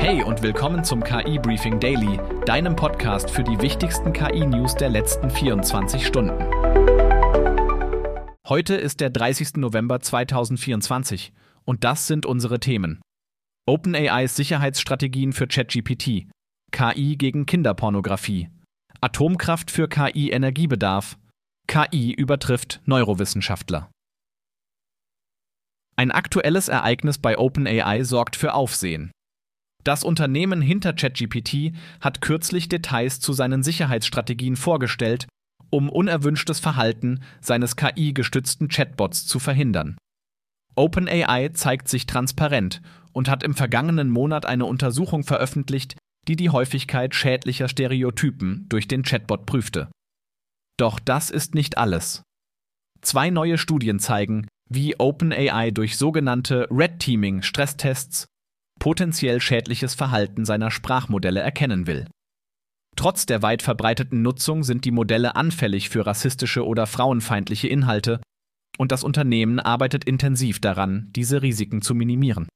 Hey und willkommen zum KI Briefing Daily, deinem Podcast für die wichtigsten KI-News der letzten 24 Stunden. Heute ist der 30. November 2024 und das sind unsere Themen. OpenAIs Sicherheitsstrategien für ChatGPT, KI gegen Kinderpornografie, Atomkraft für KI-Energiebedarf, KI übertrifft Neurowissenschaftler. Ein aktuelles Ereignis bei OpenAI sorgt für Aufsehen. Das Unternehmen hinter ChatGPT hat kürzlich Details zu seinen Sicherheitsstrategien vorgestellt, um unerwünschtes Verhalten seines KI-gestützten Chatbots zu verhindern. OpenAI zeigt sich transparent und hat im vergangenen Monat eine Untersuchung veröffentlicht, die die Häufigkeit schädlicher Stereotypen durch den Chatbot prüfte. Doch das ist nicht alles. 2 neue Studien zeigen, wie OpenAI durch sogenannte Red Teaming-Stresstests potenziell schädliches Verhalten seiner Sprachmodelle erkennen will. Trotz der weit verbreiteten Nutzung sind die Modelle anfällig für rassistische oder frauenfeindliche Inhalte und das Unternehmen arbeitet intensiv daran, diese Risiken zu minimieren.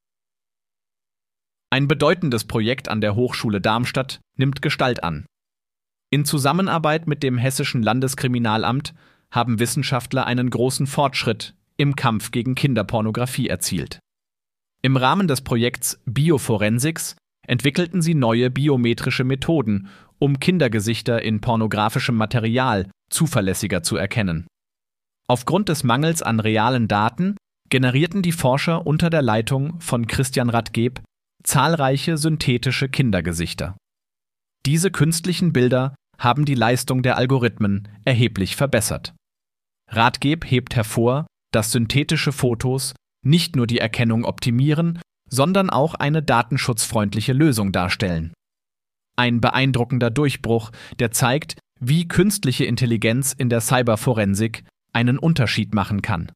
Ein bedeutendes Projekt an der Hochschule Darmstadt nimmt Gestalt an. In Zusammenarbeit mit dem Hessischen Landeskriminalamt haben Wissenschaftler einen großen Fortschritt im Kampf gegen Kinderpornografie erzielt. Im Rahmen des Projekts Bioforensics entwickelten sie neue biometrische Methoden, um Kindergesichter in pornografischem Material zuverlässiger zu erkennen. Aufgrund des Mangels an realen Daten generierten die Forscher unter der Leitung von Christian Radgeb zahlreiche synthetische Kindergesichter. Diese künstlichen Bilder haben die Leistung der Algorithmen erheblich verbessert. Radgeb hebt hervor, dass synthetische Fotos nicht nur die Erkennung optimieren, sondern auch eine datenschutzfreundliche Lösung darstellen. Ein beeindruckender Durchbruch, der zeigt, wie künstliche Intelligenz in der Cyberforensik einen Unterschied machen kann.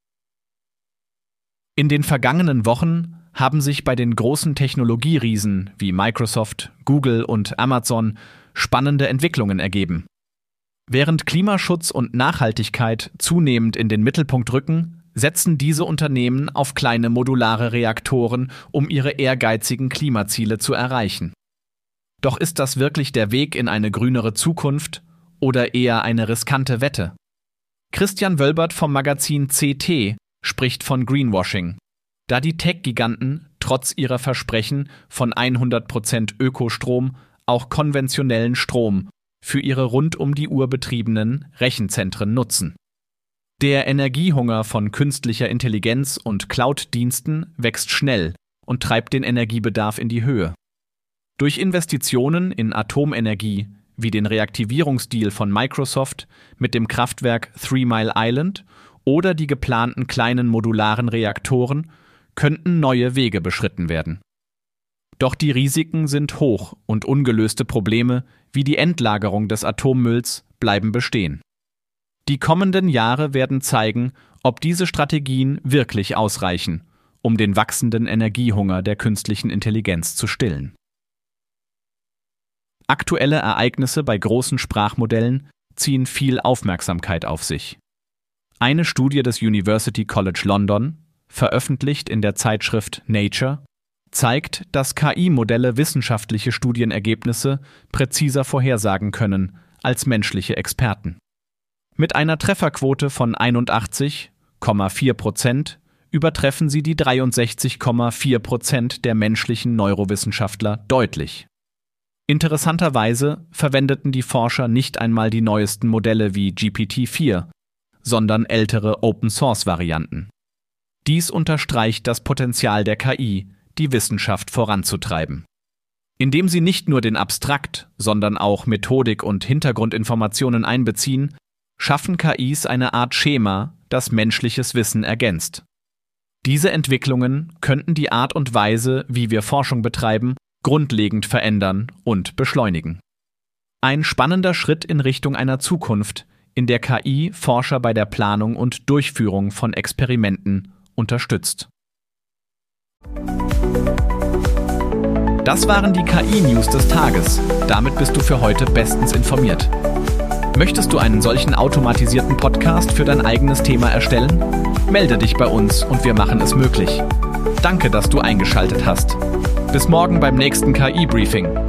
In den vergangenen Wochen haben sich bei den großen Technologieriesen wie Microsoft, Google und Amazon spannende Entwicklungen ergeben. Während Klimaschutz und Nachhaltigkeit zunehmend in den Mittelpunkt rücken, setzen diese Unternehmen auf kleine modulare Reaktoren, um ihre ehrgeizigen Klimaziele zu erreichen. Doch ist das wirklich der Weg in eine grünere Zukunft oder eher eine riskante Wette? Christian Wölbert vom Magazin CT spricht von Greenwashing, da die Tech-Giganten trotz ihrer Versprechen von 100% Ökostrom auch konventionellen Strom für ihre rund um die Uhr betriebenen Rechenzentren nutzen. Der Energiehunger von künstlicher Intelligenz und Cloud-Diensten wächst schnell und treibt den Energiebedarf in die Höhe. Durch Investitionen in Atomenergie, wie den Reaktivierungsdeal von Microsoft mit dem Kraftwerk 3 Mile Island oder die geplanten kleinen modularen Reaktoren, könnten neue Wege beschritten werden. Doch die Risiken sind hoch und ungelöste Probleme wie die Endlagerung des Atommülls bleiben bestehen. Die kommenden Jahre werden zeigen, ob diese Strategien wirklich ausreichen, um den wachsenden Energiehunger der künstlichen Intelligenz zu stillen. Aktuelle Ereignisse bei großen Sprachmodellen ziehen viel Aufmerksamkeit auf sich. Eine Studie des University College London, veröffentlicht in der Zeitschrift Nature, zeigt, dass KI-Modelle wissenschaftliche Studienergebnisse präziser vorhersagen können als menschliche Experten. Mit einer Trefferquote von 81,4% übertreffen sie die 63,4% der menschlichen Neurowissenschaftler deutlich. Interessanterweise verwendeten die Forscher nicht einmal die neuesten Modelle wie GPT-4, sondern ältere Open-Source-Varianten. Dies unterstreicht das Potenzial der KI, die Wissenschaft voranzutreiben. Indem sie nicht nur den Abstrakt, sondern auch Methodik und Hintergrundinformationen einbeziehen, schaffen KIs eine Art Schema, das menschliches Wissen ergänzt. Diese Entwicklungen könnten die Art und Weise, wie wir Forschung betreiben, grundlegend verändern und beschleunigen. Ein spannender Schritt in Richtung einer Zukunft, in der KI Forscher bei der Planung und Durchführung von Experimenten unterstützt. Das waren die KI-News des Tages. Damit bist du für heute bestens informiert. Möchtest du einen solchen automatisierten Podcast für dein eigenes Thema erstellen? Melde dich bei uns und wir machen es möglich. Danke, dass du eingeschaltet hast. Bis morgen beim nächsten KI-Briefing.